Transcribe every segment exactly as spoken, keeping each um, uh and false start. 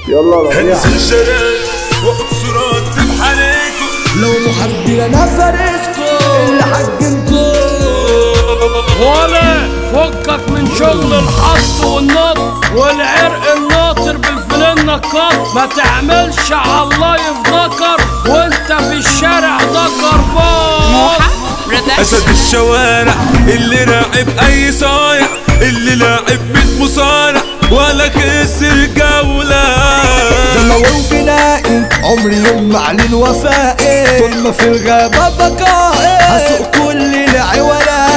يلا ربيع هنزل شارع واخد صورات بحاليكم لو محاربين انا فارسكم اللي حجمكم ولا فكك من شغل الحص والنط والعرق الناطر بالفلين نقاط. ما تعملش على الله يفضكر وانت في الشارع ذكر باص. اسد الشوارع اللي راعب اي صايع، اللي لاعب ميت مصارع ولا خسر جولة. دموي وبنائي عمري يوم معلن وفائي، طول ما في الغابة بقائي هسوق كل العوالة.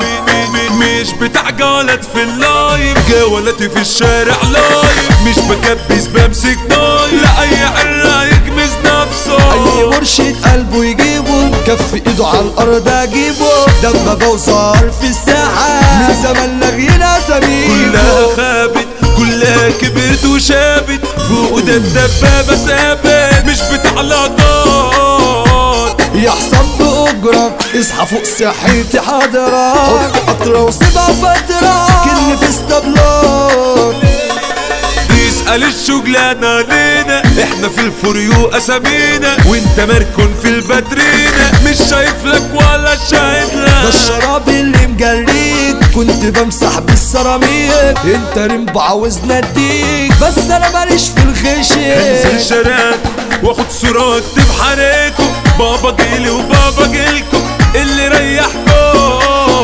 مش بتاع جولات في اللايف، جولاتي في الشارع لايف. مش بكبس بمسك نايف، لا اي عرة يكمز نفسه. اي مرشد قلبه يجيبه، كف ايده على الارض اجيبه. دبابة وصار في الساحة من زمان لغينا سمير. كلها خابت كلها كبرت وشابت، فوق ده الدبابة ثابت مش بتاع لقطات. يا حسام بأجرة اصحى فوق صحتي حاضرة، حط قطرة وسيبها فترة كل في اسطبلات. تسأل الشغلانة لينا، احنا في الفريو اسامينا، وانت مركون في الباترينا مش شايف لك ولا شايف لك. ده الشراب اللي مجريك كنت بمسح بالسيراميك، انت رمب عاوز نديك بس انا ماليش في الخشب. انزل شارعك واخد صورات بحريكم، بابا جيلي وبابا جيلكم اللي ريحكم.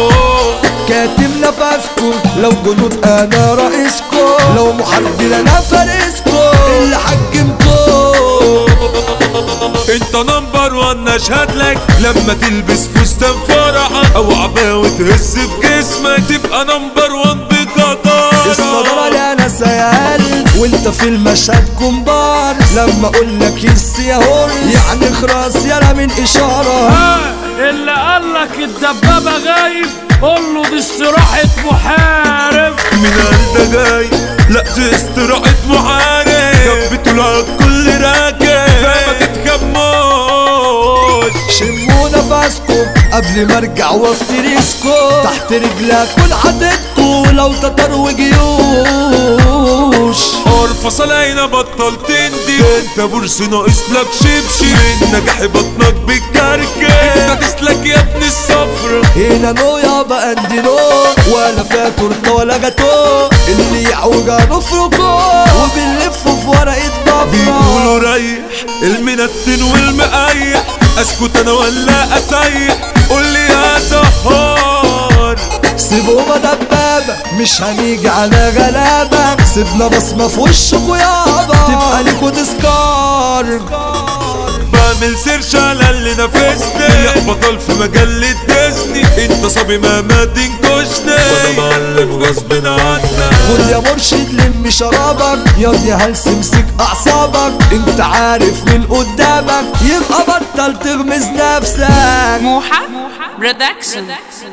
كاتم نفسكم لو جنود انا رئيسكم، لو محاربين انا فارسكم اللي حجمكم. انت نمبر وان اشهد لك، لما تلبس فستان فرحك او عباوة تهز في جسمك تبقى نمبر وان بجدارة. الصدارة اللي انا سيال وانت في المشهد كومبار، لما اقولك يس يا هورس يعني خلاص يلا من اشارة. ها اللي قالك الدبابة غايب قوله دي استراحة محارب. من قال ده جاي لا دي استراحة محارب، جنب لك كل راكب فما تتخموش. شموا نفسكم قبل ما ارجع وافترسكم، تحت رجلك كل حددكم لو تتر وجيوش. ارفص علينا بطل تندي، انت بورس ناقص لك شبشب، من نجاح بطنك بالكركب انت تسلك يا ابن الصفر. هنا نو يابا اندي نو، ولا فيها تورته ولا جاتو، اللي يعوجا نفركو وبنلفه في ورقة ضفرة. بيقولوا ريح المنتن والمقيح، اسكت انا ولا اسيح قولي يا زهار. سيبوها دبابة مش هنيجي على غلابة، سيبنا بصمة في وشكوا يابا تبقى ليكوا تذكار. بعمل سيرش على اللي نافسني، يا بطل في مجلة ديزني، انت صبي ما ما تنكشني وانا معلم غصب عنك. خد يا مرشد لم شرابك، ياض يا هلس امسك اعصابك، انت عارف من قدامك يبقى بطل تغمز نفسك. موحة برودكشن.